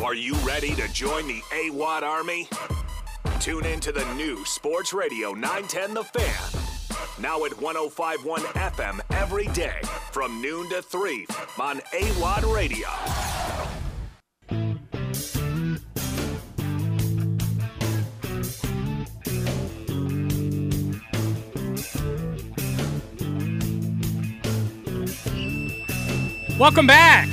Are you ready to join the AWOD Army? Tune in to the new Sports Radio 910 The Fan. Now at 105.1 FM every day from noon to 3 on AWOD Radio. Welcome back.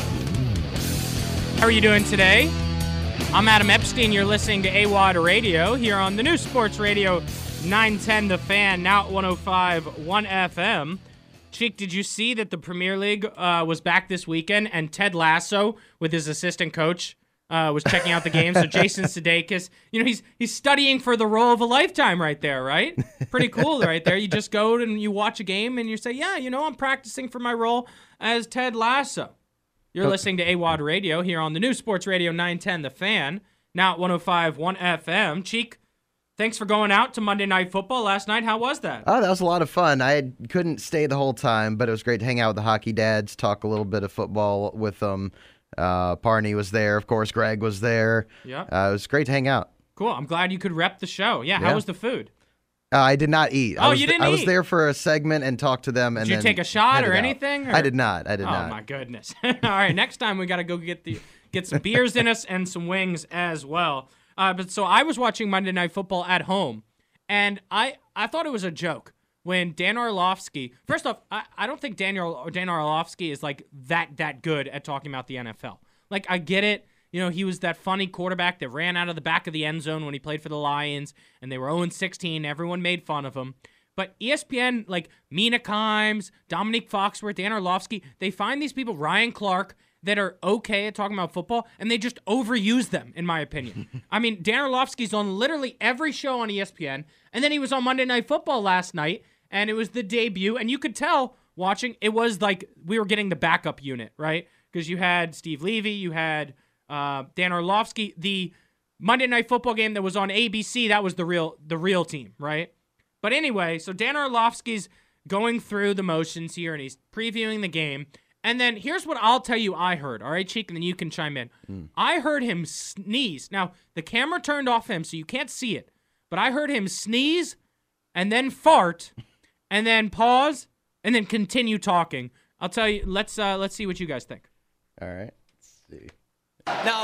How are you doing today? I'm Adam Epstein. You're listening to AWOD Radio here on the new Sports Radio 910 The Fan, now at 105.1 FM. Cheek, did you see that the Premier League was back this weekend and Ted Lasso with his assistant coach was checking out the game? So Jason Sudeikis, he's studying for the role of a lifetime right there, right? Pretty cool right there. You just go and you watch a game and you say, yeah, I'm practicing for my role as Ted Lasso. You're listening to AWOD Radio here on the new Sports Radio 910 The Fan, now at 105.1 FM. Cheek, thanks for going out to Monday Night Football last night. How was that? Oh, that was a lot of fun. I couldn't stay the whole time, but it was great to hang out with the hockey dads, talk a little bit of football with them. Parney was there. Of course, Greg was there. Yeah. It was great to hang out. Cool. I'm glad you could rep the show. Yeah. How was the food? I did not eat. You didn't eat? I was there for a segment and talked to them. Did you take a shot or anything? Or? I did not. Oh, my goodness. All right. Next time we got to go get some beers in us and some wings as well. But so I was watching Monday Night Football at home, and I thought it was a joke when Dan Orlovsky. First off, I don't think Dan Orlovsky is like that good at talking about the NFL. Like, I get it. He was that funny quarterback that ran out of the back of the end zone when he played for the Lions, and they were 0-16. Everyone made fun of him. But ESPN, like Mina Kimes, Dominique Foxworth, Dan Orlovsky, they find these people, Ryan Clark, that are okay at talking about football, and they just overuse them, in my opinion. I mean, Dan Orlovsky's on literally every show on ESPN, and then he was on Monday Night Football last night, and it was the debut, and you could tell watching, it was like we were getting the backup unit, right? Because you had Steve Levy, you had Dan Orlovsky. The Monday Night Football game that was on ABC, that was the real team, right? But anyway, so Dan Orlovsky's going through the motions here, and he's previewing the game. And then here's what I'll tell you I heard, all right, Cheek, and then you can chime in. I heard him sneeze. Now, the camera turned off him, so you can't see it. But I heard him sneeze and then fart and then pause and then continue talking. I'll tell you, let's see what you guys think. All right. Let's see. Now,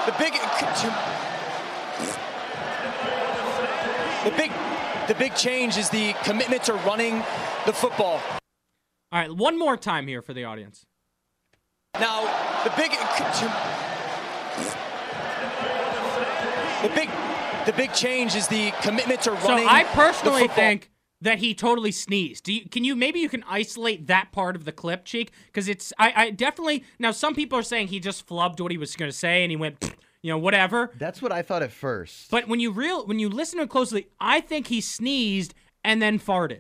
the big change is the commitment to running the football. All right, one more time here for the audience. Now, the big change is the commitment to running. So I personally think that he totally sneezed. Maybe you can isolate that part of the clip, Cheek? Because I definitely, now some people are saying he just flubbed what he was going to say and he went, whatever. That's what I thought at first. But when you listen to it closely, I think he sneezed and then farted.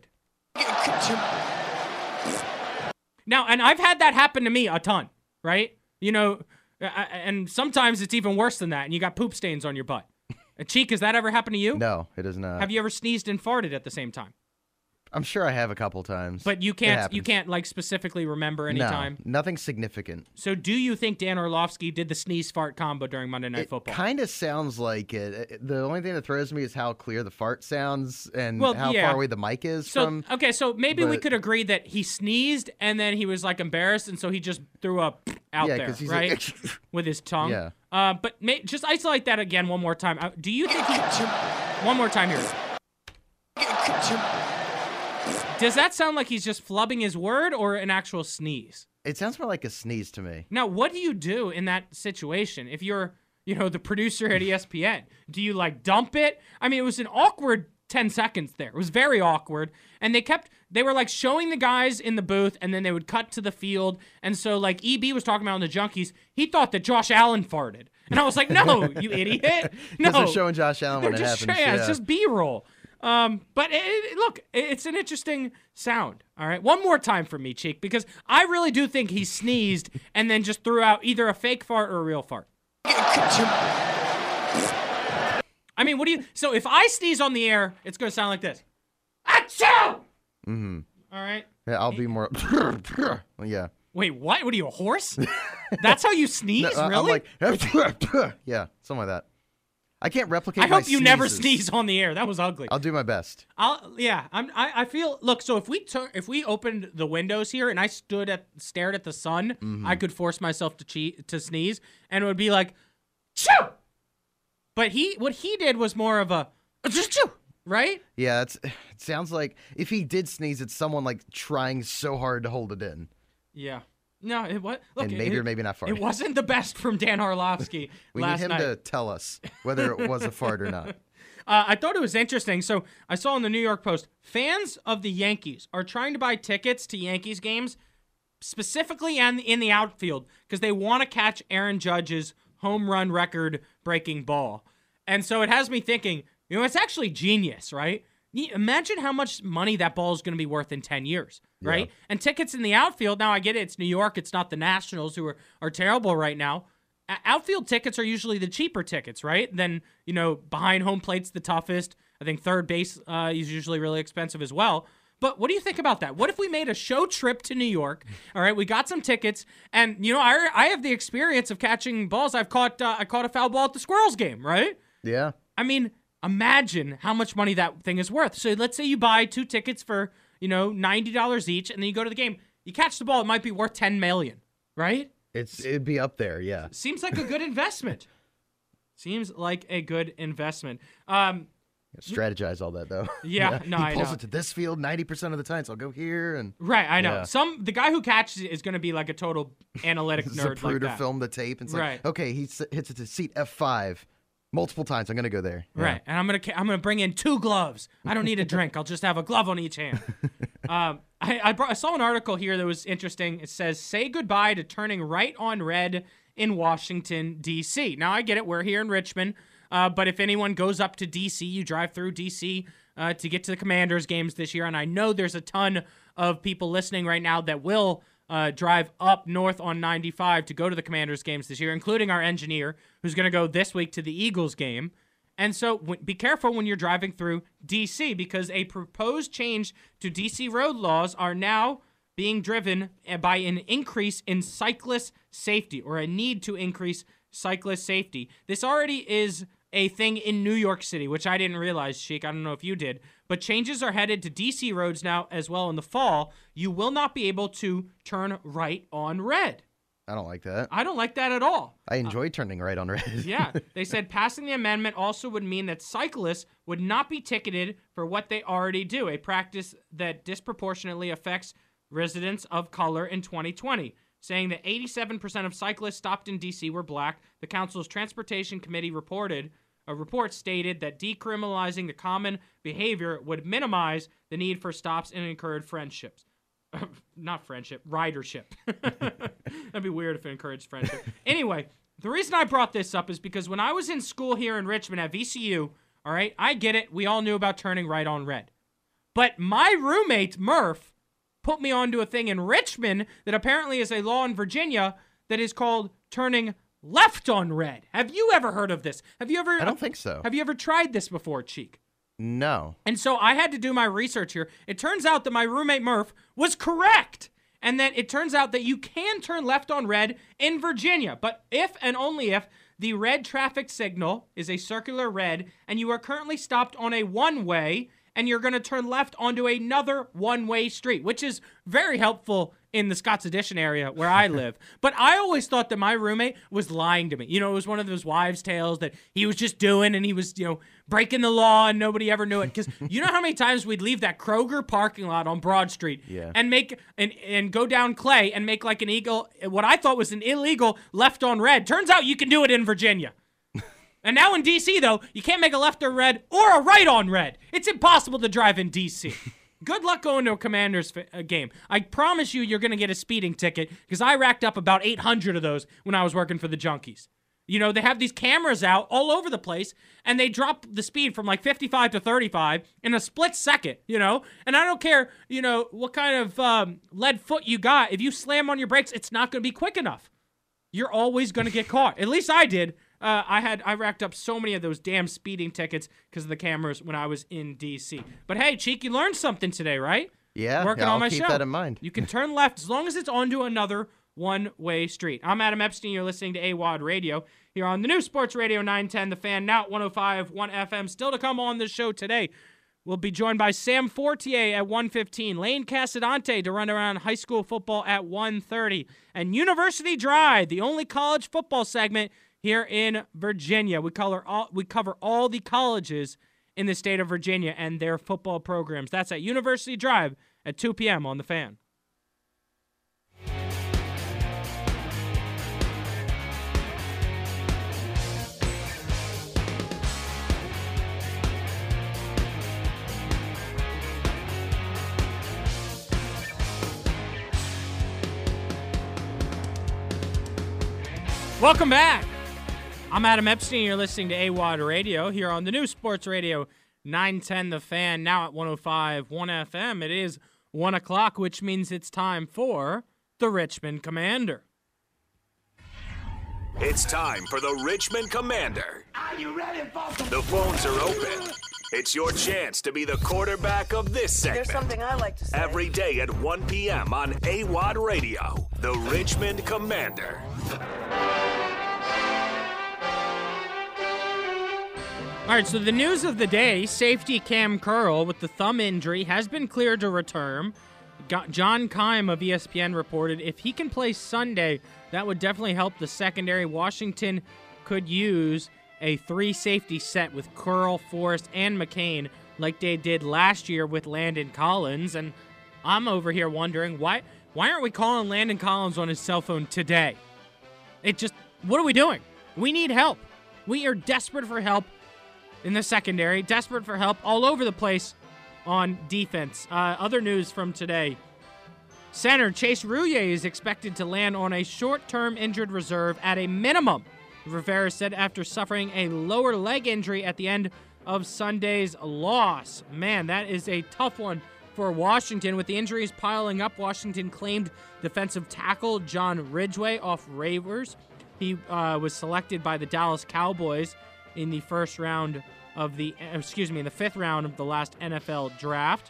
Now, and I've had that happen to me a ton, right? And sometimes it's even worse than that, and you got poop stains on your butt. Cheek, has that ever happened to you? No, it has not. Have you ever sneezed and farted at the same time? I'm sure I have a couple times. But you can't like specifically remember any time? Nothing significant. So do you think Dan Orlovsky did the sneeze fart combo during Monday Night Football? It kind of sounds like it. The only thing that throws me is how clear the fart sounds and how far away the mic is from. Okay, so maybe we could agree that he sneezed and then he was like embarrassed and so he just threw up out there, right? Like, with his tongue. Yeah. But just isolate that again one more time. Do you think one more time here. Does that sound like he's just flubbing his word or an actual sneeze? It sounds more like a sneeze to me. Now, what do you do in that situation if you're, the producer at ESPN? Do you, dump it? I mean, it was an awkward 10 seconds there. It was very awkward. And they were, showing the guys in the booth, and then they would cut to the field. And so, EB was talking about on the Junkies, he thought that Josh Allen farted. And I was like, no, you idiot. No. They're showing Josh Allen when it happens. It's just B-roll. But look, it's an interesting sound. All right, one more time for me, Cheek, because I really do think he sneezed and then just threw out either a fake fart or a real fart. I mean, so if I sneeze on the air, it's going to sound like this. Achoo! Mm-hmm. All right. Yeah, I'll be more. Yeah. Wait, what? What are you, a horse? That's how you sneeze, No, really? I'm like, yeah, something like that. I can't replicate. I my hope you never sneezes. sneeze on the air. That was ugly. I'll do my best. I feel. Look, so if we opened the windows here and I stared at the sun, I could force myself to sneeze, and it would be like, choo. But what he did was more of a choo, right? Yeah, it sounds like if he did sneeze, it's someone like trying so hard to hold it in. Yeah. No, it was. Look, And maybe or maybe not fart. It wasn't the best from Dan Orlovsky We last need him night. to tell us whether it was a fart or not. I thought it was interesting. So I saw in the New York Post, fans of the Yankees are trying to buy tickets to Yankees games, specifically in the outfield, because they want to catch Aaron Judge's home run record-breaking ball. And so it has me thinking, it's actually genius, right? Imagine how much money that ball is going to be worth in 10 years, right? Yeah. And tickets in the outfield, now I get it, it's New York, it's not the Nationals who are terrible right now. Outfield tickets are usually the cheaper tickets, right? Then, behind home plate's the toughest. I think third base is usually really expensive as well. But what do you think about that? What if we made a show trip to New York? All right, we got some tickets, and I have the experience of catching balls. I caught a foul ball at the Squirrels game, right? Yeah. I mean, imagine how much money that thing is worth. So let's say you buy 2 tickets for, $90 each, and then you go to the game. You catch the ball, it might be worth $10 million, right? It'd be up there, yeah. Seems like a good investment. Strategize all that though. Yeah, no, I he pulls know. it to this field 90% of the time, so I'll go here and Right, I know. Yeah. The guy who catches it is going to be like a total analytic nerd like Zapruder that. film the tape and it's Right. like, okay, he hits it to seat F5 multiple times. I'm gonna go there. Yeah. Right, and I'm gonna bring in 2 gloves. I don't need a drink. I'll just have a glove on each hand. I saw an article here that was interesting. It says, "Say goodbye to turning right on red in Washington D.C." Now I get it. We're here in Richmond, but if anyone goes up to D.C., you drive through D.C. To get to the Commanders games this year, and I know there's a ton of people listening right now that will drive up north on 95 to go to the Commanders games this year, including our engineer, who's going to go this week to the Eagles game. And so be careful when you're driving through D.C. because a proposed change to D.C. road laws are now being driven by an increase in cyclist safety, or a need to increase cyclist safety. This already is a thing in New York City, which I didn't realize, Sheik. I don't know if you did. But changes are headed to D.C. roads now as well in the fall. You will not be able to turn right on red. I don't like that. I don't like that at all. I enjoy turning right on red. Yeah. They said passing the amendment also would mean that cyclists would not be ticketed for what they already do, a practice that disproportionately affects residents of color in 2020. Saying that 87% of cyclists stopped in D.C. were black. The council's transportation committee a report stated that decriminalizing the common behavior would minimize the need for stops and encourage friendships. Not friendship, ridership. That'd be weird if it encouraged friendship. Anyway, the reason I brought this up is because when I was in school here in Richmond at VCU, all right, I get it. We all knew about turning right on red. But my roommate, Murph, put me onto a thing in Richmond that apparently is a law in Virginia that is called turning left on red. Have you ever heard of this? I don't think so. Have you ever tried this before, Cheek? No. And so I had to do my research here. It turns out that my roommate Murph was correct. And then it turns out that you can turn left on red in Virginia. But if and only if the red traffic signal is a circular red and you are currently stopped on a one-way and you're going to turn left onto another one-way street, which is very helpful in the Scott's Addition area where I live. But I always thought that my roommate was lying to me. It was one of those wives' tales that he was just doing and he was, breaking the law and nobody ever knew it. Because you know how many times we'd leave that Kroger parking lot on Broad Street and make and go down Clay and make like what I thought was an illegal left on red. Turns out you can do it in Virginia. And now in D.C., though, you can't make a left on red or a right on red. It's impossible to drive in D.C. Good luck going to a Commanders game. I promise you're going to get a speeding ticket because I racked up about 800 of those when I was working for the Junkies. They have these cameras out all over the place, and they drop the speed from like 55 to 35 in a split second, And I don't care, what kind of lead foot you got. If you slam on your brakes, it's not going to be quick enough. You're always going to get caught. At least I did. I racked up so many of those damn speeding tickets because of the cameras when I was in D.C. But hey, Cheek, you learned something today, right? Yeah, working I'll on my keep show. that in mind. You can turn left as long as it's onto another one-way street. I'm Adam Epstein. You're listening to AWOD Radio here on the new Sports Radio 910, The Fan, now at 105.1 FM. Still to come on the show today, we'll be joined by Sam Fortier at 1:15, Lane Casadante to run around high school football at 1:30, and University Drive, the only college football segment here in Virginia. We cover all the colleges in the state of Virginia and their football programs. That's at University Drive at 2 p.m. on The Fan. Welcome back. I'm Adam Epstein. You're listening to AWOD Radio here on the new Sports Radio 910 The Fan, now at 105.1 FM. It is 1 o'clock, which means it's time for the Richmond Commander. It's time for the Richmond Commander. Are you ready, folks? The phones are open. It's your chance to be the quarterback of this segment. There's something I like to say. Every day at 1 p.m. on AWOD Radio, the Richmond Commander. All right, so the news of the day, safety Cam Curl with the thumb injury has been cleared to return. John Keim of ESPN reported if he can play Sunday, that would definitely help the secondary. Washington could use a 3-safety set with Curl, Forrest, and McCain like they did last year with Landon Collins. And I'm over here wondering, why aren't we calling Landon Collins on his cell phone today? What are we doing? We need help. We are desperate for help in the secondary, desperate for help all over the place on defense. Other news from today. Center Chase Rouillet is expected to land on a short-term injured reserve at a minimum, Rivera said after suffering a lower leg injury at the end of Sunday's loss. Man, that is a tough one for Washington. With the injuries piling up, Washington claimed defensive tackle John Ridgeway off waivers. He was selected by the Dallas Cowboys in the fifth round of the last NFL draft.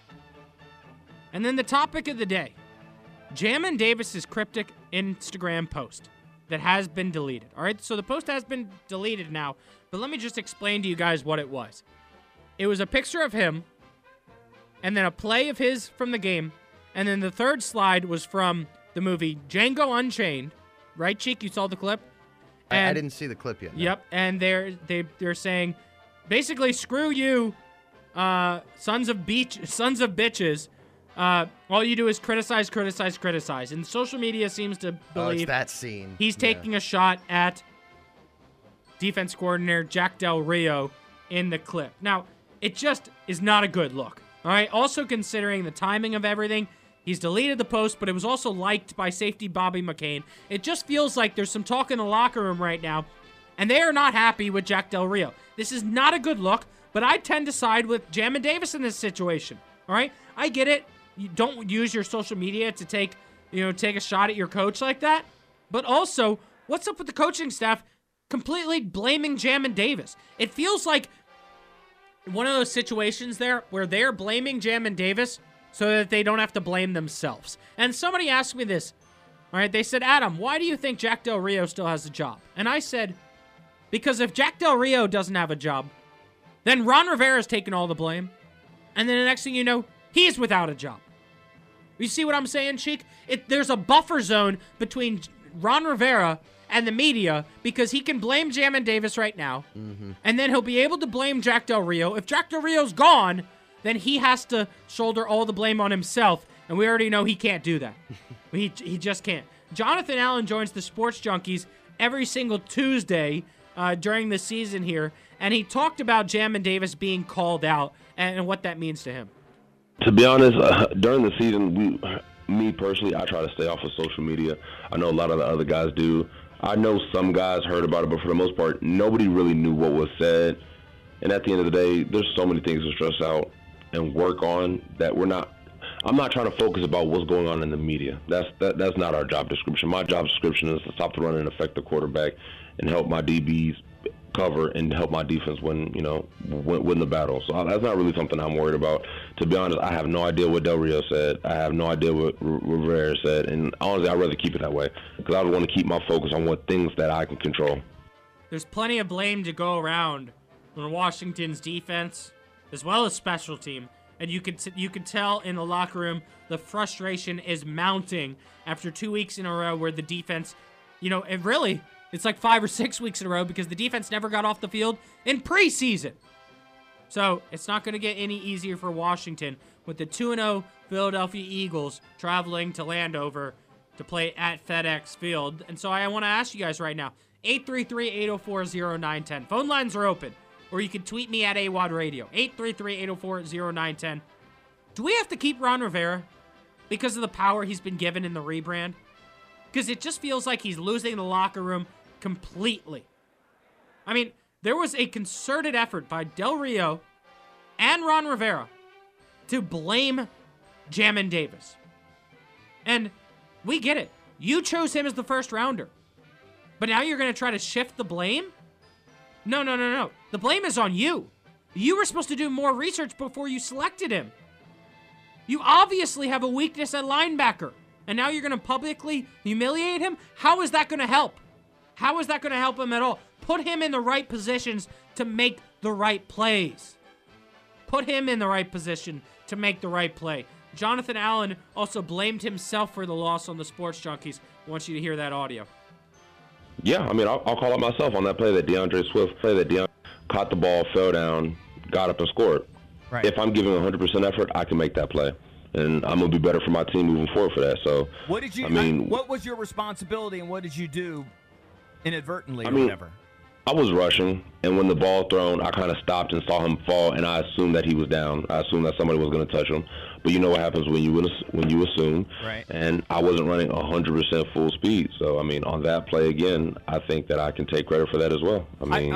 And then the topic of the day, Jamin Davis's cryptic Instagram post that has been deleted. All right, so the post has been deleted now, but let me just explain to you guys what it was. It was a picture of him, and then a play of his from the game, and then the third slide was from the movie Django Unchained. Right, Cheek? You saw the clip? I didn't see the clip yet. No. Yep, and they're saying, basically, screw you, sons of bitches. All you do is criticize. And social media seems to believe it's that scene. He's taking a shot at defense coordinator Jack Del Rio in the clip. Now, it just is not a good look. All right. Also, considering the timing of everything, he's deleted the post, but it was also liked by safety Bobby McCain. It just feels like there's some talk in the locker room right now, and they are not happy with Jack Del Rio. This is not a good look, but I tend to side with Jamin Davis in this situation. All right. I get it. You don't use your social media to take a shot at your coach like that. But also, what's up with the coaching staff completely blaming Jamin Davis? It feels like one of those situations there where they're blaming Jamin Davis so that they don't have to blame themselves. And somebody asked me this. All right, they said, Adam, why do you think Jack Del Rio still has a job? And I said, because if Jack Del Rio doesn't have a job, then Ron Rivera's taking all the blame. And then the next thing you know, he's without a job. You see what I'm saying, Cheek? There's a buffer zone between Ron Rivera and the media because he can blame Jamin Davis right now, and then he'll be able to blame Jack Del Rio. If Jack Del Rio's gone, then he has to shoulder all the blame on himself, and we already know he can't do that. he just can't. Jonathan Allen joins the Sports Junkies every single Tuesday during the season here, and he talked about Jamin Davis being called out and what that means to him. To be honest, during the season, me personally, I try to stay off of social media. I know a lot of the other guys do. I know some guys heard about it, but for the most part, nobody really knew what was said. And at the end of the day, there's so many things to stress out and work on that I'm not trying to focus about what's going on in the media. That's not our job description. My job description is to stop the run and affect the quarterback and help my DBs cover and help my defense win the battle. So that's not really something I'm worried about. To be honest, I have no idea what Del Rio said. I have no idea what Rivera said. And honestly, I'd rather keep it that way because I want to keep my focus on what things that I can control. There's plenty of blame to go around on Washington's defense as well as special team. And you could tell in the locker room the frustration is mounting after 2 weeks in a row where the defense, it's like 5 or 6 weeks in a row because the defense never got off the field in preseason. So it's not going to get any easier for Washington with the 2-0 Philadelphia Eagles traveling to Landover to play at FedEx Field. And so I want to ask you guys right now, 833-804-0910. Phone lines are open. Or you can tweet me at AWOD Radio, 833-804-0910. Do we have to keep Ron Rivera because of the power he's been given in the rebrand? Because it just feels like he's losing the locker room completely. I mean, there was a concerted effort by Del Rio and Ron Rivera to blame Jamin Davis. And we get it. You chose him as the first rounder. But now you're going to try to shift the blame? No. The blame is on you. You were supposed to do more research before you selected him. You obviously have a weakness at linebacker. And now you're going to publicly humiliate him? How is that going to help? How is that going to help him at all? Put him in the right positions to make the right plays. Put him in the right position to make the right play. Jonathan Allen also blamed himself for the loss on the Sports Junkies. I want you to hear that audio. Yeah, I mean, I'll call out myself on that play that DeAndre Swift caught the ball, fell down, got up and scored. Right. If I'm giving 100% effort, I can make that play. And I'm going to be better for my team moving forward for that. So, what was your responsibility and what did you do inadvertently or whatever? I was rushing, and when the ball thrown, I kind of stopped and saw him fall, and I assumed that he was down. I assumed that somebody was going to touch him. But you know what happens when you assume. Right. And I wasn't running 100% full speed. So, I mean, on that play again, I think that I can take credit for that as well.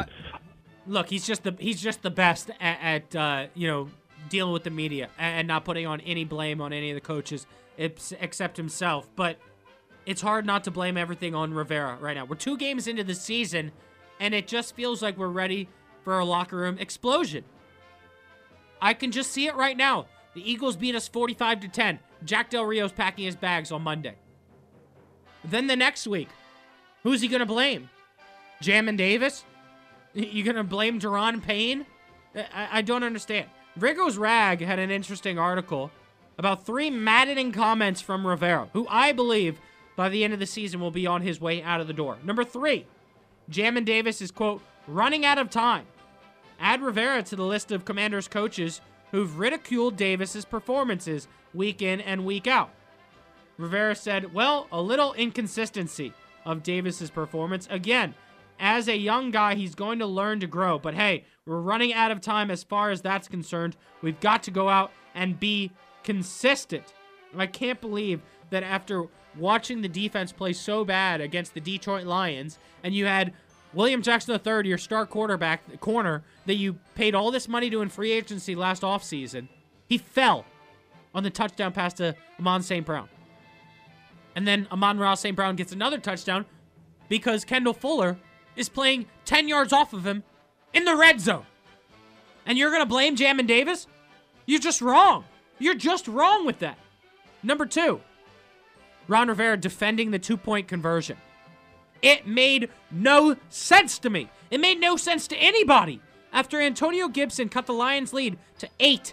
Look, he's just the best at dealing with the media and not putting on any blame on any of the coaches except himself. But it's hard not to blame everything on Rivera right now. We're 2 games into the season, and it just feels like we're ready for a locker room explosion. I can just see it right now. The Eagles beat us 45-10. Jack Del Rio's packing his bags on Monday. Then the next week, who's he going to blame? Jamin Davis? You going to blame Daron Payne? I don't understand. Rigo's Rag had an interesting article about 3 maddening comments from Rivera, who I believe by the end of the season will be on his way out of the door. Number 3, Jamin Davis is, quote, running out of time. Add Rivera to the list of Commanders coaches who've ridiculed Davis's performances week in and week out. Rivera said, well, a little inconsistency of Davis's performance. Again, as a young guy, he's going to learn to grow. But hey, we're running out of time as far as that's concerned. We've got to go out and be consistent. I can't believe that after watching the defense play so bad against the Detroit Lions, and you had William Jackson III, your star quarterback, corner, that you paid all this money to in free agency last offseason, he fell on the touchdown pass to Amon St. Brown. And then Amon-Ra St. Brown gets another touchdown because Kendall Fuller is playing 10 yards off of him in the red zone. And you're going to blame Jamin Davis? You're just wrong. You're just wrong with that. Number 2, Ron Rivera defending the 2-point conversion. It made no sense to me. It made no sense to anybody. After Antonio Gibson cut the Lions' lead to 8,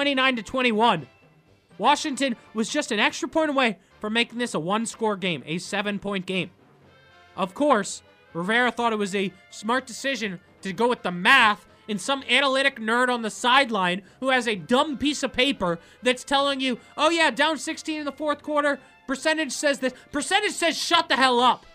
29-21, Washington was just an extra point away from making this a 1-score game, a 7-point game. Of course, Rivera thought it was a smart decision to go with the math and some analytic nerd on the sideline who has a dumb piece of paper that's telling you, oh yeah, down 16 in the 4th quarter, percentage says this. Percentage says shut the hell up.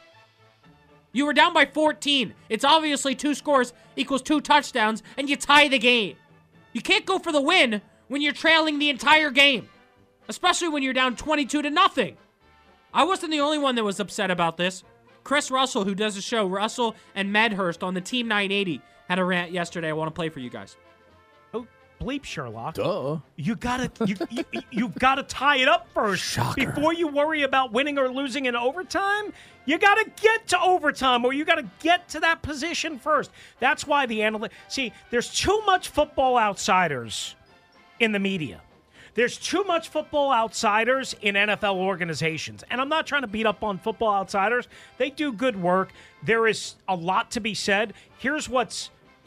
You were down by 14. It's obviously 2 scores equals 2 touchdowns, and you tie the game. You can't go for the win when you're trailing the entire game, especially when you're down 22-0. I wasn't the only one that was upset about this. Chris Russell, who does the show, Russell and Medhurst on the Team 980, had a rant yesterday I want to play for you guys. bleep, Sherlock. Duh. You've got to tie it up first. Shocker. Before you worry about winning or losing in overtime. You got to get to overtime, or you got to get to that position first. That's why there's too much football outsiders in the media. There's too much football outsiders in NFL organizations. And I'm not trying to beat up on football outsiders. They do good work. There is a lot to be said. Here's what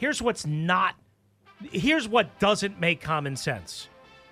doesn't make common sense.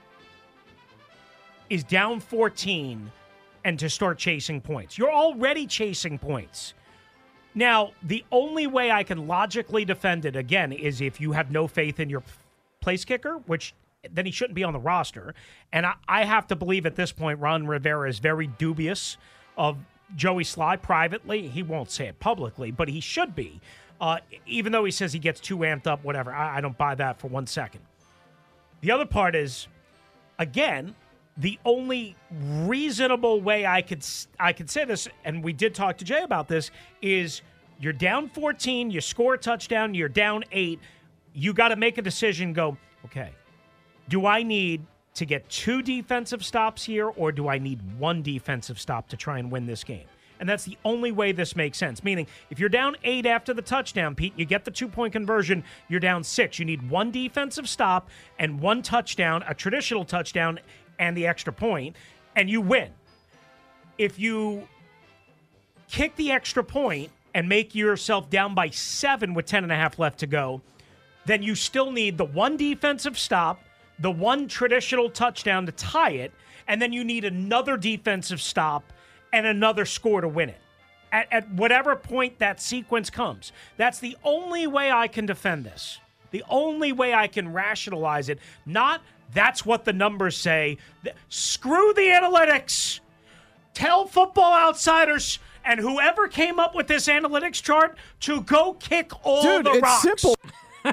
Is down 14 and to start chasing points. You're already chasing points. Now, the only way I can logically defend it, again, is if you have no faith in your place kicker, which then he shouldn't be on the roster. And I have to believe at this point Ron Rivera is very dubious of Joey Sly privately. He won't say it publicly, but he should be. Even though he says he gets too amped up, whatever. I don't buy that for 1 second. The other part is, again, the only reasonable way I could say this, and we did talk to Jay about this, is you're down 14, you score a touchdown, you're down 8. You got to make a decision, go, okay, do I need to get 2 defensive stops here, or do I need 1 defensive stop to try and win this game? And that's the only way this makes sense. Meaning, if you're down 8 after the touchdown, Pete, you get the 2-point conversion, you're down 6. You need 1 defensive stop and 1 touchdown, a traditional touchdown, and the extra point, and you win. If you kick the extra point and make yourself down by 7 with 10.5 left to go, then you still need the 1 defensive stop, the 1 traditional touchdown to tie it, and then you need another defensive stop and another score to win it. At whatever point that sequence comes. That's the only way I can defend this. The only way I can rationalize it. Not that's what the numbers say. Screw the analytics. Tell football outsiders and whoever came up with this analytics chart to go kick all the rocks. Dude, it's simple.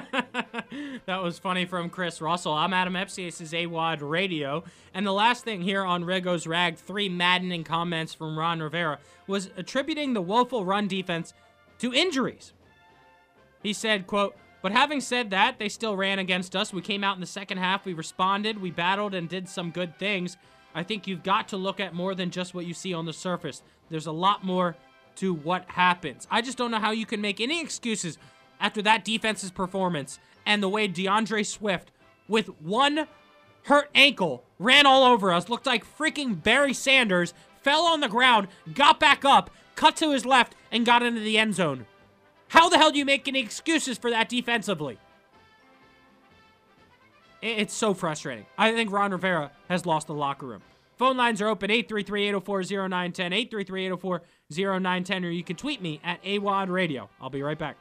That was funny from Chris Russell. I'm Adam Epstein. This is AWOD Radio. And the last thing here on Rigo's Rag, 3 maddening comments from Ron Rivera, was attributing the woeful run defense to injuries. He said, quote, "But having said that, they still ran against us. We came out in the second half. We responded. We battled and did some good things. I think you've got to look at more than just what you see on the surface. There's a lot more to what happens." I just don't know how you can make any excuses after that defense's performance and the way DeAndre Swift, with 1 hurt ankle, ran all over us, looked like freaking Barry Sanders, fell on the ground, got back up, cut to his left, and got into the end zone. How the hell do you make any excuses for that defensively? It's so frustrating. I think Ron Rivera has lost the locker room. Phone lines are open, 833-804-0910, 833-804-0910, or you can tweet me at AWOD Radio. I'll be right back.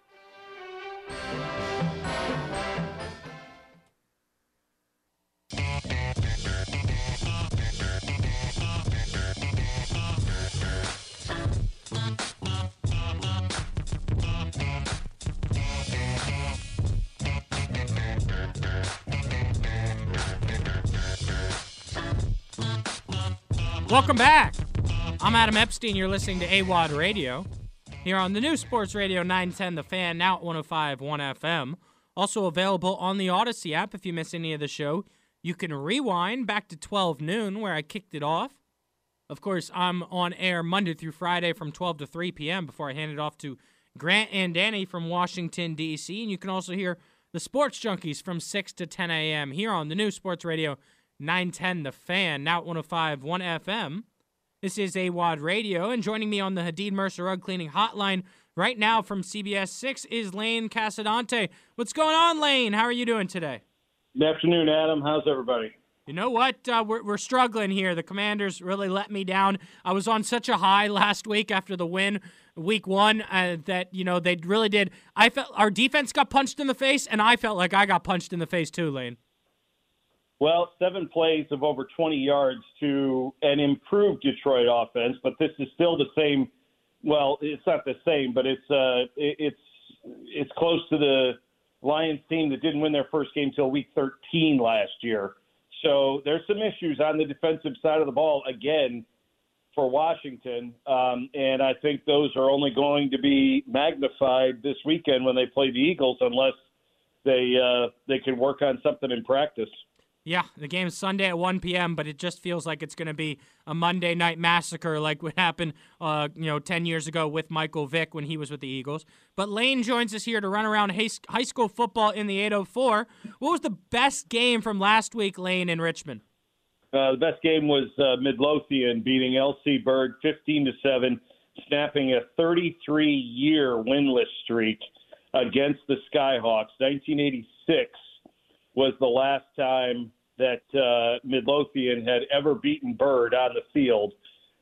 Welcome back. I'm Adam Epstein. You're listening to AWOD Radio here on the new Sports Radio 910 The Fan, now at 105.1 FM. Also available on the Odyssey app. If you miss any of the show, you can rewind back to 12 noon where I kicked it off. Of course, I'm on air Monday through Friday from 12 to 3 p.m. before I hand it off to Grant and Danny from Washington, D.C. And you can also hear the Sports Junkies from 6 to 10 a.m. here on the new Sports Radio 910 The Fan, now at 105.1 FM. This is AWOD Radio, and joining me on the Hadid Mercer Rug Cleaning Hotline right now from CBS 6 is Lane Casadante. What's going on, Lane? How are you doing today? Good afternoon, Adam. How's everybody? You know what? We're struggling here. The Commanders really let me down. I was on such a high last week after the win, week 1, that, they really did. I felt our defense got punched in the face, and I felt like I got punched in the face too, Lane. Well, 7 plays of over 20 yards to an improved Detroit offense, but this is still the same. Well, it's not the same, but it's close to the Lions team that didn't win their first game till week 13 last year. So there's some issues on the defensive side of the ball again for Washington, and I think those are only going to be magnified this weekend when they play the Eagles, unless they can work on something in practice. Yeah, the game's Sunday at 1 p.m., but it just feels like it's going to be a Monday night massacre like what happened 10 years ago with Michael Vick when he was with the Eagles. But Lane joins us here to run around high school football in the 804. What was the best game from last week, Lane, in Richmond? The best game was Midlothian beating LC Berg 15-7, snapping a 33-year winless streak against the Skyhawks. 1986 was the last time that Midlothian had ever beaten Bird on the field.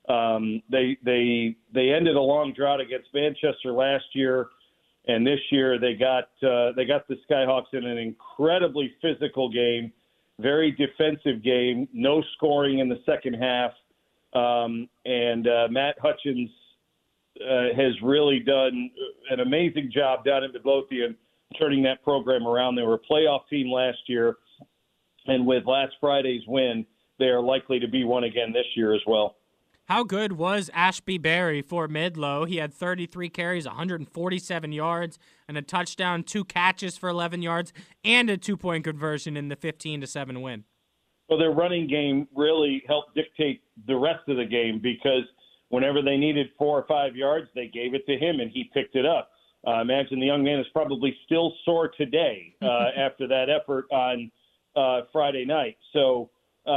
They ended a long drought against Manchester last year, and this year they got the Skyhawks in an incredibly physical game, very defensive game, no scoring in the second half, and Matt Hutchins has really done an amazing job down at Midlothian, turning that program around. They were a playoff team last year, and with last Friday's win, they are likely to be one again this year as well. How good was Ashby Berry for Midlow? He had 33 carries, 147 yards, and a touchdown, 2 catches for 11 yards, and a 2-point conversion in the 15-7 win. Well, their running game really helped dictate the rest of the game because whenever they needed 4 or 5 yards, they gave it to him, and he picked it up. Imagine the young man is probably still sore today after that effort on Friday night. So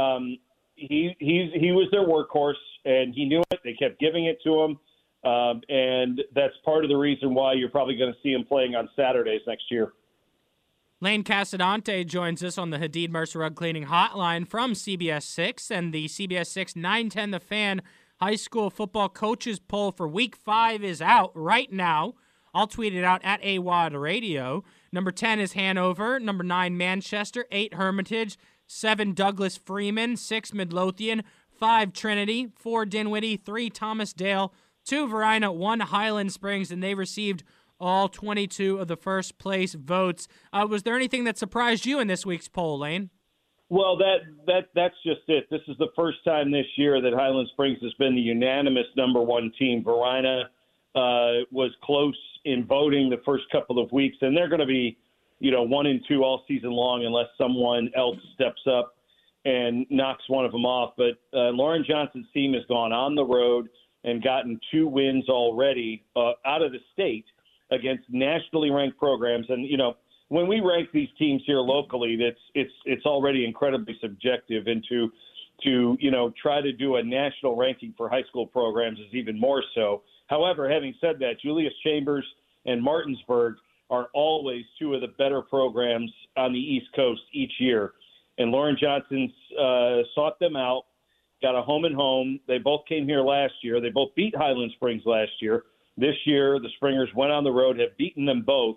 he was their workhorse, and he knew it. They kept giving it to him, and that's part of the reason why you're probably going to see him playing on Saturdays next year. Lane Casadante joins us on the Hadid Mercer Rug Cleaning Hotline from CBS 6 and the CBS 6 910 The Fan High School Football Coaches Poll for Week 5 is out right now. I'll tweet it out at AWadd Radio. Number 10 is Hanover. Number 9, Manchester. 8, Hermitage. 7, Douglas Freeman. 6, Midlothian. 5, Trinity. 4, Dinwiddie. 3, Thomas Dale. 2, Verina. 1, Highland Springs. And they received all 22 of the first place votes. Was there anything that surprised you in this week's poll, Lane? Well, that's just it. This is the first time this year that Highland Springs has been the unanimous number 1 team. Verina was close in voting the first couple of weeks, and they're going to be, 1 and 2 all season long unless someone else steps up and knocks one of them off. But Lauren Johnson's team has gone on the road and gotten 2 wins already out of the state against nationally ranked programs. And, when we rank these teams here locally, it's already incredibly subjective, and to try to do a national ranking for high school programs is even more so. However, having said that, Julius Chambers and Martinsburg are always 2 of the better programs on the East Coast each year. And Lauren Johnson's sought them out, got a home and home. They both came here last year. They both beat Highland Springs last year. This year, the Springers went on the road, have beaten them both.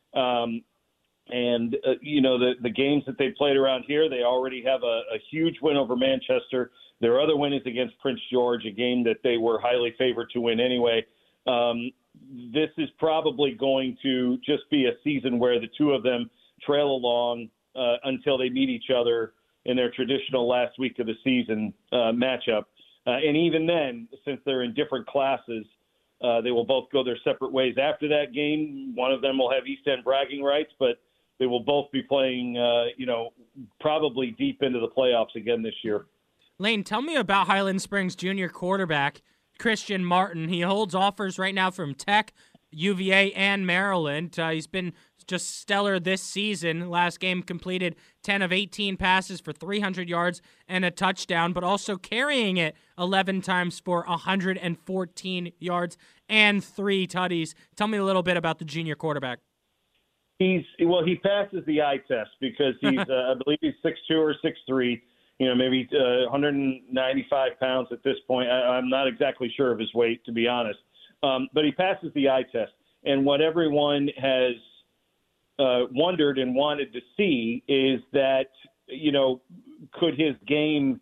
The games that they played around here, they already have a huge win over Manchester. Their other win is against Prince George, a game that they were highly favored to win anyway. This is probably going to just be a season where the 2 of them trail along until they meet each other in their traditional last week of the season matchup. And even then, since they're in different classes, they will both go their separate ways. After that game, one of them will have East End bragging rights, but they will both be playing, probably deep into the playoffs again this year. Lane, tell me about Highland Springs junior quarterback Christian Martin. He holds offers right now from Tech, UVA, and Maryland. He's been just stellar this season. Last game completed 10 of 18 passes for 300 yards and a touchdown, but also carrying it 11 times for 114 yards and 3 tutties. Tell me a little bit about the junior quarterback. He passes the eye test because he's, I believe he's 6'2" or 6'3", maybe 195 pounds at this point. I'm not exactly sure of his weight, to be honest. But he passes the eye test. And what everyone has wondered and wanted to see is that, could his game,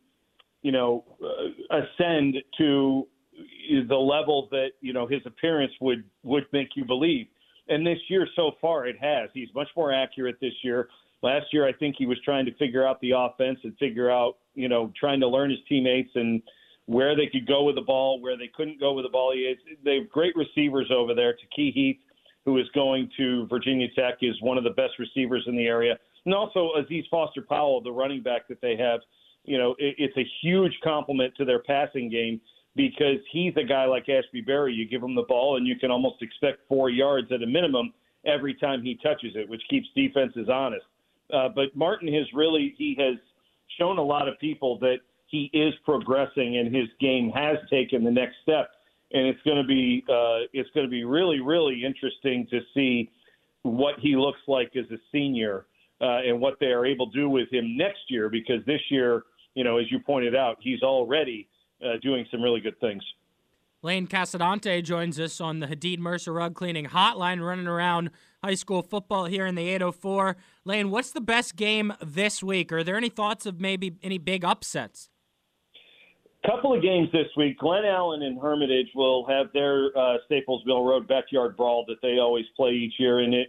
ascend to the level that, his appearance would make you believe. And this year so far it has. He's much more accurate this year. Last year I think he was trying to figure out the offense and figure out, trying to learn his teammates and where they could go with the ball, where they couldn't go with the ball. They have great receivers over there. Taki Heath, who is going to Virginia Tech, is one of the best receivers in the area. And also Aziz Foster-Powell, the running back that they have, it's a huge compliment to their passing game because he's a guy like Ashby Berry. You give him the ball and you can almost expect 4 yards at a minimum every time he touches it, which keeps defenses honest. But Martin has shown a lot of people that he is progressing and his game has taken the next step. And it's going to be really, really interesting to see what he looks like as a senior and what they are able to do with him next year, because this year, as you pointed out, he's already doing some really good things. Lane Casadante joins us on the Hadid Mercer Rug Cleaning Hotline, running around high school football here in the 804. Lane, what's the best game this week? Are there any thoughts of maybe any big upsets? Couple of games this week. Glen Allen and Hermitage will have their Staples Mill Road backyard brawl that they always play each year. And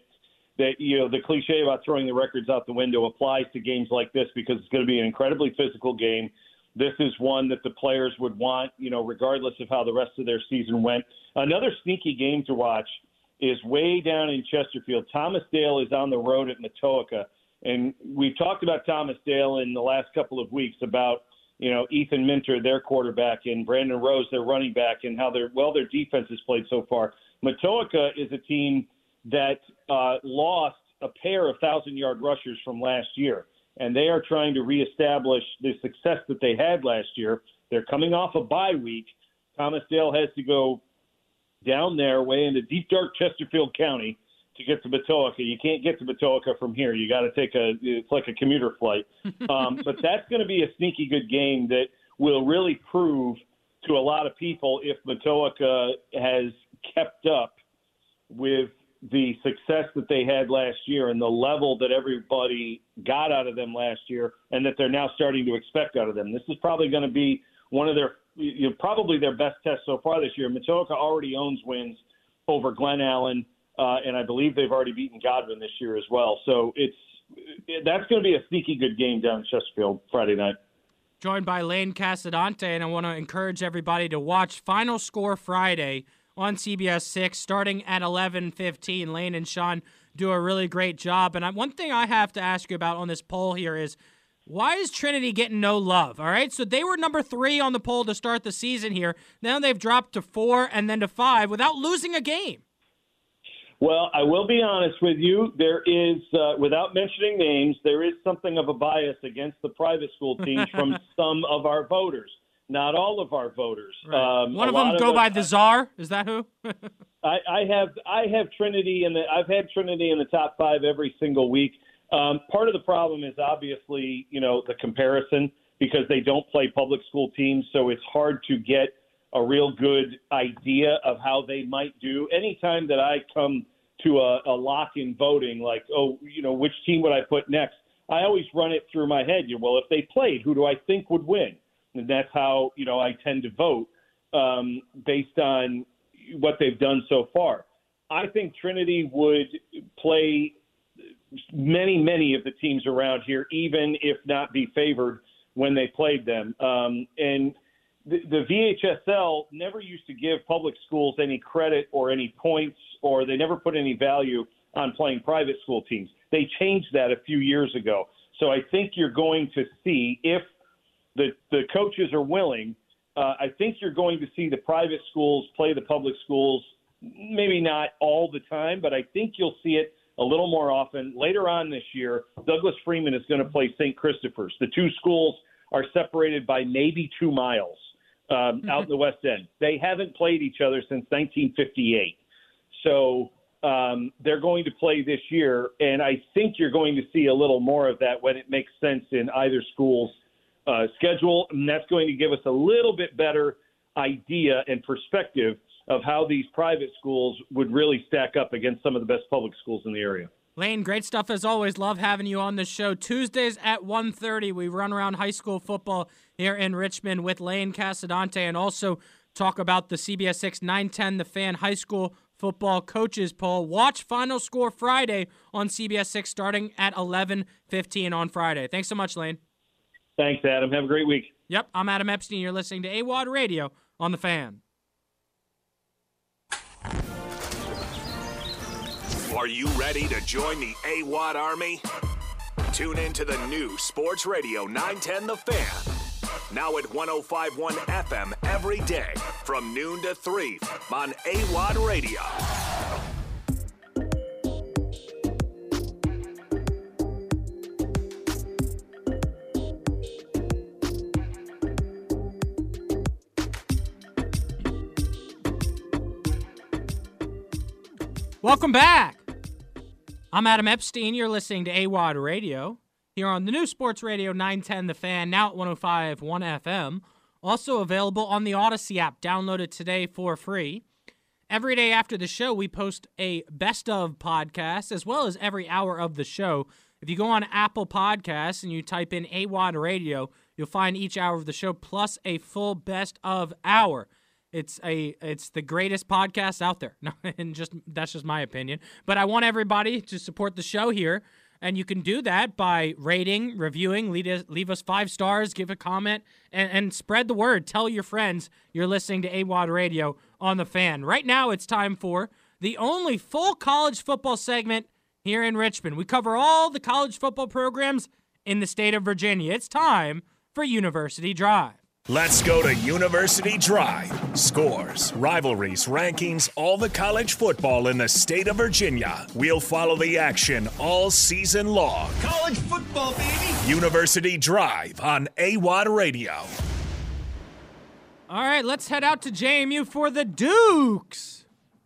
the cliche about throwing the records out the window applies to games like this because it's going to be an incredibly physical game. This is one that the players would want, regardless of how the rest of their season went. Another sneaky game to watch is way down in Chesterfield. Thomas Dale is on the road at Matoaka. And we've talked about Thomas Dale in the last couple of weeks about, Ethan Minter, their quarterback, and Brandon Rose, their running back, and how their defense has played so far. Matoaka is a team that lost a pair of 1,000-yard rushers from last year, and they are trying to reestablish the success that they had last year. They're coming off a bye week. Thomas Dale has to go down there way into deep, dark Chesterfield County to get to Matoaka. You can't get to Matoaka from here. You got to it's like a commuter flight. But that's going to be a sneaky good game that will really prove to a lot of people if Matoaka has kept up with the success that they had last year and the level that everybody got out of them last year and that they're now starting to expect out of them. This is probably going to be one of probably their best test so far this year. Matoaka already owns wins over Glen Allen, and I believe they've already beaten Godwin this year as well. So that's going to be a sneaky good game down in Chesterfield Friday night. Joined by Lane Casadante, and I want to encourage everybody to watch Final Score Friday on CBS 6 starting at 11:15. Lane and Sean do a really great job. And one thing I have to ask you about on this poll here is, why is Trinity getting no love? All right, so they were number 3 on the poll to start the season here. Now they've dropped to 4 and then to 5 without losing a game. Well, I will be honest with you. There is, without mentioning names, there is something of a bias against the private school teams from some of our voters. Not all of our voters. Right. One of them go by the Czar. Is that who? I have Trinity I've had Trinity in the top 5 every single week. Part of the problem is obviously, the comparison because they don't play public school teams, so it's hard to get a real good idea of how they might do. Anytime that I come to a lock in voting, like, which team would I put next? I always run it through my head. Well, if they played, who do I think would win? And that's how, I tend to vote based on what they've done so far. I think Trinity would play many, many of the teams around here, even if not be favored when they played them. And the VHSL never used to give public schools any credit or any points, or they never put any value on playing private school teams. They changed that a few years ago. So I think you're going to see, if the coaches are willing, I think you're going to see the private schools play the public schools, maybe not all the time, but I think you'll see it a little more often. Later on this year, Douglas Freeman is going to play St. Christopher's. The two schools are separated by maybe 2 miles out in the West End. They haven't played each other since 1958. So they're going to play this year, and I think you're going to see a little more of that when it makes sense in either school's schedule, and that's going to give us a little bit better idea and perspective of how these private schools would really stack up against some of the best public schools in the area. Lane, great stuff as always. Love having you on the show. Tuesdays at 1:30, we run around high school football here in Richmond with Lane Casadante, and also talk about the CBS 6 910 The Fan High School Football Coaches Poll. Watch Final Score Friday on CBS 6 starting at 11:15 on Friday. Thanks so much, Lane. Thanks, Adam. Have a great week. Yep, I'm Adam Epstein. You're listening to AWadd Radio on The Fan. Are you ready to join the AWadd Army? Tune in to the new Sports Radio 910 The Fan. Now at 105.1 FM every day from noon to 3 on AWadd Radio. Welcome back. I'm Adam Epstein. You're listening to AWadd Radio here on the new Sports Radio 910 The Fan, now at 105.1 FM. Also available on the Odyssey app. Download it today for free. Every day after the show, we post a best of podcast as well as every hour of the show. If you go on Apple Podcasts and you type in AWadd Radio, you'll find each hour of the show plus a full best of hour. It's the greatest podcast out there. No, and that's just my opinion. But I want everybody to support the show here, and you can do that by rating, reviewing, leave us 5 stars, give a comment, and spread the word. Tell your friends you're listening to AWadd Radio on The Fan. Right now, it's time for the only full college football segment here in Richmond. We cover all the college football programs in the state of Virginia. It's time for University Drive. Let's go to University Drive. Scores, rivalries, rankings, all the college football in the state of Virginia. We'll follow the action all season long. College football, baby. University Drive on AWadd Radio. All right, let's head out to JMU for the Dukes.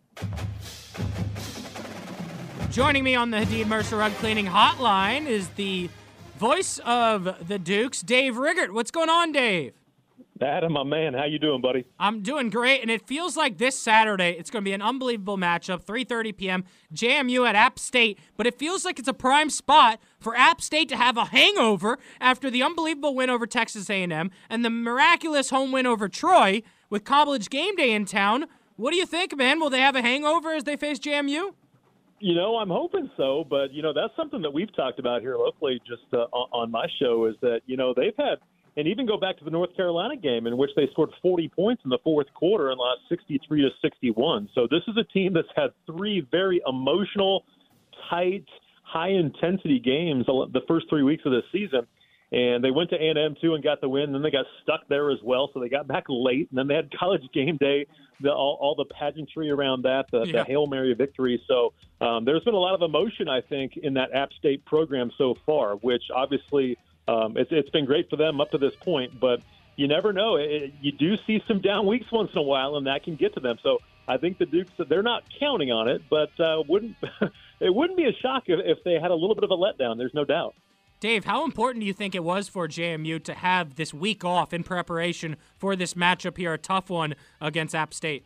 Joining me on the Hadid Mercer Rug Cleaning Hotline is the voice of the Dukes, Dave Riggert. What's going on, Dave? Adam, my man, how you doing, buddy? I'm doing great, and it feels like this Saturday it's going to be an unbelievable matchup, 3:30 p.m., JMU at App State, but it feels like it's a prime spot for App State to have a hangover after the unbelievable win over Texas A&M and the miraculous home win over Troy with College Game Day in town. What do you think, man? Will they have a hangover as they face JMU? You know, I'm hoping so, but, that's something that we've talked about here locally just on my show is that, they've had – and even go back to the North Carolina game in which they scored 40 points in the fourth quarter and lost 63-61. So this is a team that's had 3 very emotional, tight, high-intensity games the first 3 weeks of this season. And they went to A&M, too, and got the win. And then they got stuck there as well, so they got back late. And then they had College Game Day, all the pageantry around that, the Hail Mary victory. So there's been a lot of emotion, I think, in that App State program so far, which obviously – it's been great for them up to this point, but you never know. You do see some down weeks once in a while, and that can get to them. So I think the Dukes, they're not counting on it, but it wouldn't be a shock if they had a little bit of a letdown. There's no doubt. Dave, how important do you think it was for JMU to have this week off in preparation for this matchup here, a tough one against App State?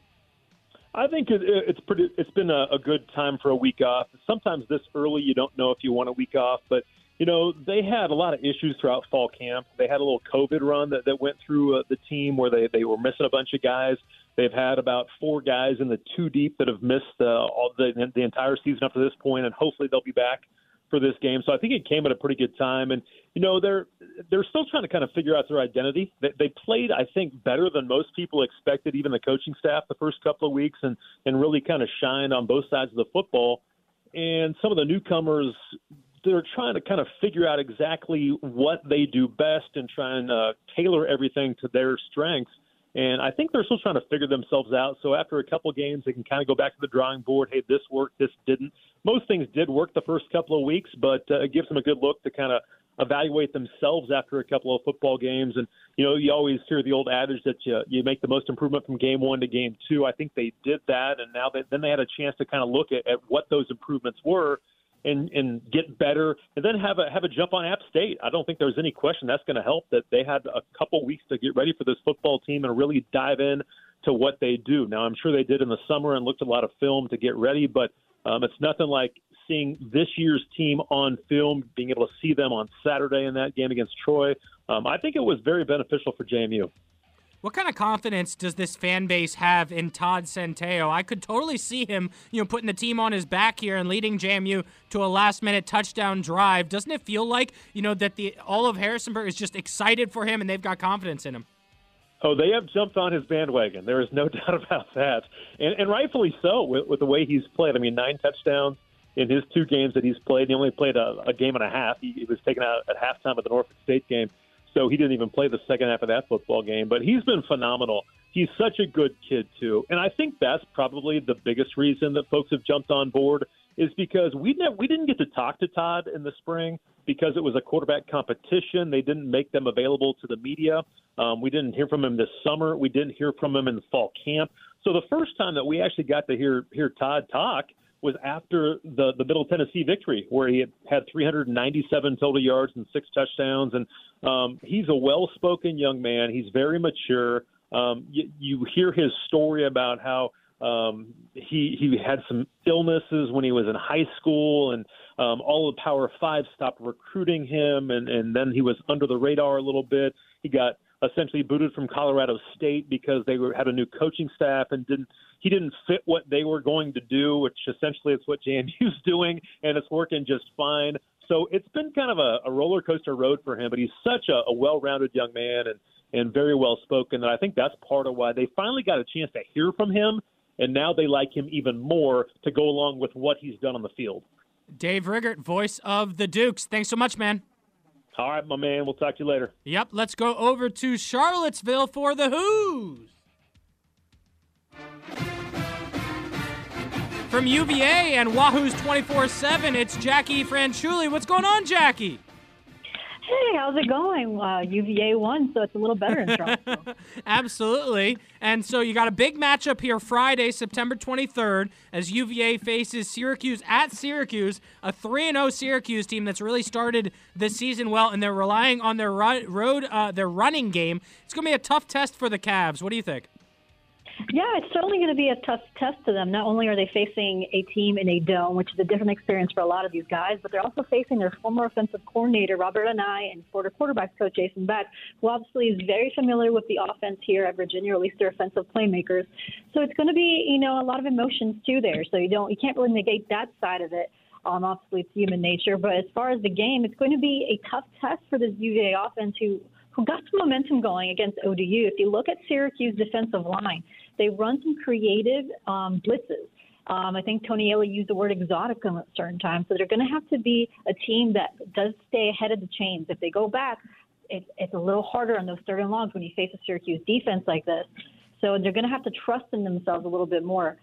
I think it's been a good time for a week off. Sometimes this early you don't know if you want a week off, but they had a lot of issues throughout fall camp. They had a little COVID run that went through the team where they were missing a bunch of guys. They've had about 4 guys in the 2 deep that have missed the entire season up to this point, and hopefully they'll be back for this game. So I think it came at a pretty good time. And, they're still trying to kind of figure out their identity. They played, I think, better than most people expected, even the coaching staff, the first couple of weeks, and really kind of shined on both sides of the football. And some of the newcomers – they're trying to kind of figure out exactly what they do best and try and tailor everything to their strengths. And I think they're still trying to figure themselves out. So after a couple of games, they can kind of go back to the drawing board. Hey, this worked, this didn't. Most things did work the first couple of weeks, but it gives them a good look to kind of evaluate themselves after a couple of football games. And, you always hear the old adage that you make the most improvement from game 1 to game 2. I think they did that, and now then they had a chance to kind of look at what those improvements were and get better, and then have a jump on App State. I don't think there's any question that's going to help, that they had a couple weeks to get ready for this football team and really dive in to what they do. Now, I'm sure they did in the summer and looked at a lot of film to get ready, but it's nothing like seeing this year's team on film, being able to see them on Saturday in that game against Troy. I think it was very beneficial for JMU. What kind of confidence does this fan base have in Todd Centeio? I could totally see him, putting the team on his back here and leading JMU to a last-minute touchdown drive. Doesn't it feel like, that all of Harrisonburg is just excited for him and they've got confidence in him? Oh, they have jumped on his bandwagon. There is no doubt about that. And rightfully so with the way he's played. I mean, 9 touchdowns in his 2 games that he's played. He only played a game and a half. He was taken out at halftime of the Norfolk State game, so he didn't even play the second half of that football game. But he's been phenomenal. He's such a good kid, too. And I think that's probably the biggest reason that folks have jumped on board is because we didn't get to talk to Todd in the spring because it was a quarterback competition. They didn't make them available to the media. We didn't hear from him this summer. We didn't hear from him in the fall camp. So the first time that we actually got to hear Todd talk was after the Middle Tennessee victory, where he had 397 total yards and 6 touchdowns. And he's a well-spoken young man. He's very mature. You hear his story about how he had some illnesses when he was in high school, and all the Power 5 stopped recruiting him, and then he was under the radar a little bit. He got essentially booted from Colorado State because they had a new coaching staff and he didn't fit what they were going to do, which essentially is what JMU's doing, and it's working just fine. So it's been kind of a roller coaster road for him, but he's such a well-rounded young man and very well-spoken. And I think that's part of why they finally got a chance to hear from him, and now they like him even more to go along with what he's done on the field. Dave Riggert, voice of the Dukes. Thanks so much, man. All right, my man. We'll talk to you later. Yep, let's go over to Charlottesville for the Who's. From UVA and Wahoo's 24/7, it's Jackie Franchuli. What's going on, Jackie? Hey, how's it going? UVA won, so it's a little better in Charlottesville. Absolutely. And so you got a big matchup here Friday, September 23rd, as UVA faces Syracuse at Syracuse, a 3-0 Syracuse team that's really started the season well, and they're relying on their their running game. It's going to be a tough test for the Cavs. What do you think? Yeah, it's certainly going to be a tough test to them. Not only are they facing a team in a dome, which is a different experience for a lot of these guys, but they're also facing their former offensive coordinator, Robert Anae, and Florida quarterbacks coach Jason Beck, who obviously is very familiar with the offense here at Virginia, or at least their offensive playmakers. So it's going to be, a lot of emotions too there. So you can't really negate that side of it. Obviously, it's human nature. But as far as the game, it's going to be a tough test for this UVA offense who got some momentum going against ODU. If you look at Syracuse defensive line, they run some creative blitzes. I think Tony Ailey used the word exotic at certain times. So they're going to have to be a team that does stay ahead of the chains. If they go back, it's a little harder on those third and longs when you face a Syracuse defense like this. So they're going to have to trust in themselves a little bit more.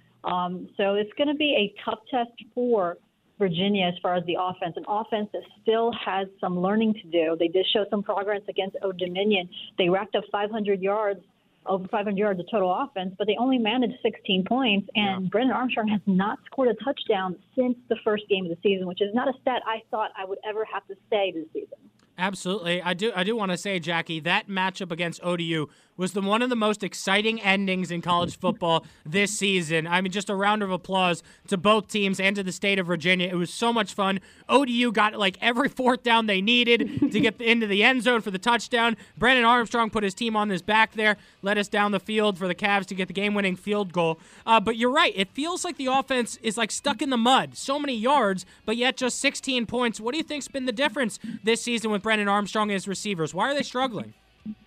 So it's going to be a tough test for Virginia as far as the offense, an offense that still has some learning to do. They did show some progress against Old Dominion. They racked up 500 yards, over 500 yards of total offense, but they only managed 16 points, and Brennan Armstrong has not scored a touchdown since the first game of the season, which is not a stat I thought I would ever have to say this season. Absolutely. I do want to say, Jackie, that matchup against ODU was one of the most exciting endings in college football this season. I mean, just a round of applause to both teams and to the state of Virginia. It was so much fun. ODU got every fourth down they needed to get into the end zone for the touchdown. Brennan Armstrong put his team on his back there, led us down the field for the Cavs to get the game-winning field goal. But you're right. It feels like the offense is stuck in the mud. So many yards, but yet just 16 points. What do you think's been the difference this season with Brennan Armstrong and his receivers? Why are they struggling?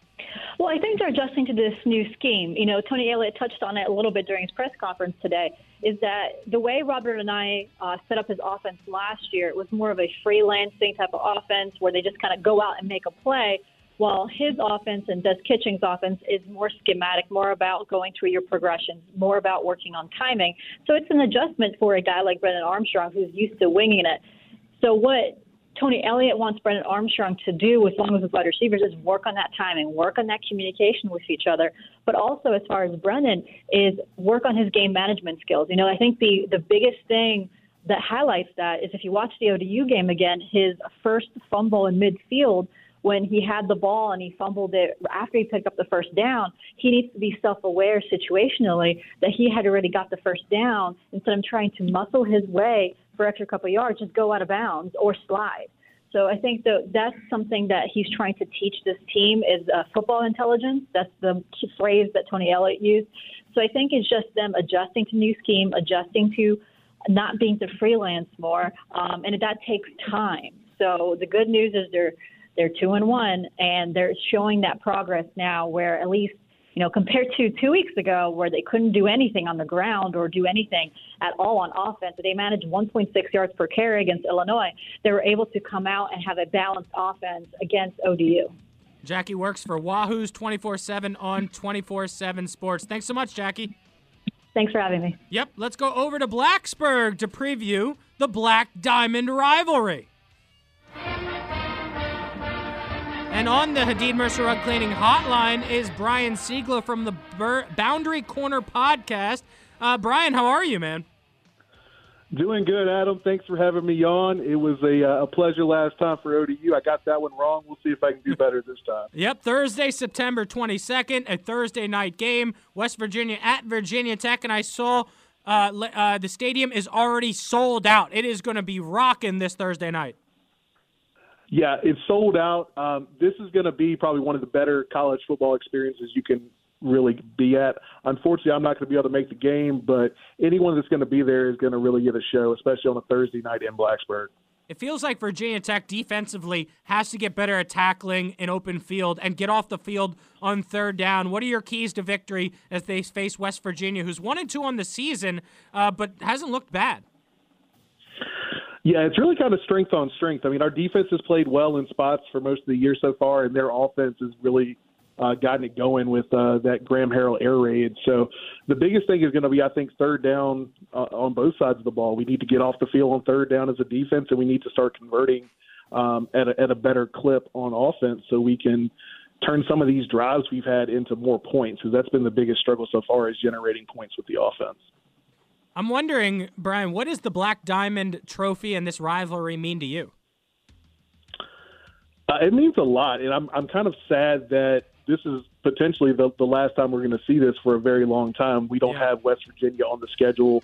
Well, I think they're adjusting to this new scheme. Tony Elliott touched on it a little bit during his press conference today, is that the way Robert and I set up his offense last year, it was more of a freelancing type of offense where they just kind of go out and make a play, while his offense and Des Kitching's offense is more schematic, more about going through your progressions, more about working on timing. So it's an adjustment for a guy like Brennan Armstrong who's used to winging it. So what Tony Elliott wants Brennan Armstrong to do, as long as his wide receivers, is work on that timing, work on that communication with each other. But also, as far as Brennan, is work on his game management skills. I think the biggest thing that highlights that is if you watch the ODU game again, his first fumble in midfield, when he had the ball and he fumbled it after he picked up the first down, he needs to be self-aware situationally that he had already got the first down. Instead of trying to muscle his way for extra couple of yards, just go out of bounds or slide. So I think that's something that he's trying to teach this team is football intelligence. That's the phrase that Tony Elliott used. So I think it's just them adjusting to new scheme, adjusting to not being to freelance more, and that takes time. So the good news is they're 2-1, and they're showing that progress now where at least, compared to 2 weeks ago where they couldn't do anything on the ground or do anything at all on offense. They managed 1.6 yards per carry against Illinois. They were able to come out and have a balanced offense against ODU. Jackie works for Wahoo's 24/7 on 24/7 Sports. Thanks so much, Jackie. Thanks for having me. Yep, let's go over to Blacksburg to preview the Black Diamond rivalry. And on the Hadid Mercer Rug Cleaning Hotline is Brian Siegler from the Boundary Corner podcast. Brian, how are you, man? Doing good, Adam. Thanks for having me on. It was a pleasure last time for ODU. I got that one wrong. We'll see if I can do better this time. Yep, Thursday, September 22nd, a Thursday night game, West Virginia at Virginia Tech, and I saw the stadium is already sold out. It is going to be rocking this Thursday night. Yeah, it's sold out. This is going to be probably one of the better college football experiences you can really be at. Unfortunately, I'm not going to be able to make the game, but anyone that's going to be there is going to really get a show, especially on a Thursday night in Blacksburg. It feels like Virginia Tech defensively has to get better at tackling in open field and get off the field on third down. What are your keys to victory as they face West Virginia, who's 1-2 on the season, but hasn't looked bad? Yeah, it's really kind of strength on strength. I mean, our defense has played well in spots for most of the year so far, and their offense has really gotten it going with that Graham Harrell air raid. So the biggest thing is going to be, I think, third down on both sides of the ball. We need to get off the field on third down as a defense, and we need to start converting at a better clip on offense so we can turn some of these drives we've had into more points, because that's been the biggest struggle so far, is generating points with the offense. I'm wondering, Brian, what does the Black Diamond Trophy and this rivalry mean to you? It means a lot, and I'm kind of sad that this is potentially the last time we're going to see this for a very long time. We don't have West Virginia on the schedule,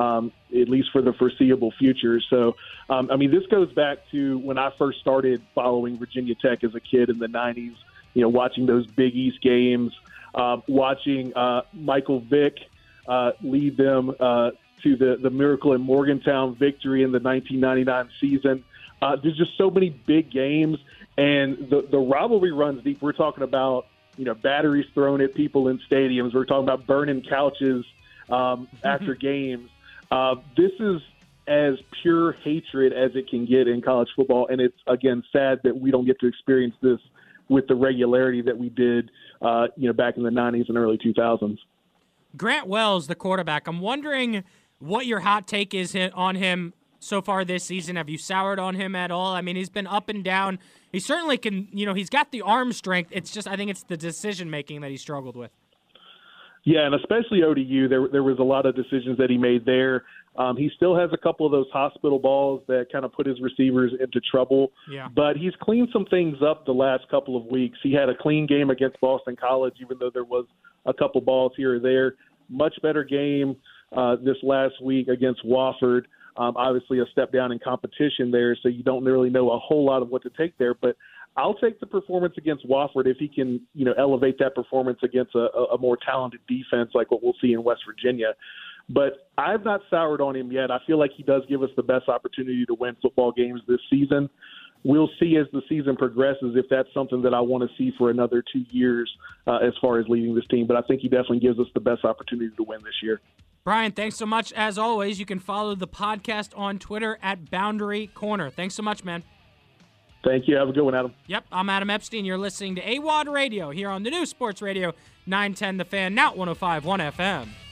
at least for the foreseeable future. So, I mean, this goes back to when I first started following Virginia Tech as a kid in the 90s, watching those Big East games, watching Michael Vick lead them to the Miracle in Morgantown victory in the 1999 season. There's just so many big games, and the rivalry runs deep. We're talking about, batteries thrown at people in stadiums. We're talking about burning couches after games. This is as pure hatred as it can get in college football, and it's, again, sad that we don't get to experience this with the regularity that we did, back in the 90s and early 2000s. Grant Wells, the quarterback, I'm wondering what your hot take is on him so far this season. Have you soured on him at all? I mean, he's been up and down. He certainly can, he's got the arm strength. It's just, I think it's the decision-making that he struggled with. Yeah, and especially ODU, there was a lot of decisions that he made there. He still has a couple of those hospital balls that kind of put his receivers into trouble. Yeah. But he's cleaned some things up the last couple of weeks. He had a clean game against Boston College, even though there was a couple balls here or there. Much better game this last week against Wofford. Obviously a step down in competition there, so you don't really know a whole lot of what to take there. But I'll take the performance against Wofford if he can, elevate that performance against a more talented defense like what we'll see in West Virginia. But I've not soured on him yet. I feel like he does give us the best opportunity to win football games this season. We'll see as the season progresses if that's something that I want to see for another 2 years as far as leading this team. But I think he definitely gives us the best opportunity to win this year. Brian, thanks so much. As always, you can follow the podcast on Twitter at Boundary Corner. Thanks so much, man. Thank you. Have a good one, Adam. Yep, I'm Adam Epstein. You're listening to AWadd Radio here on the new Sports Radio 910 The Fan, now 105.1 FM.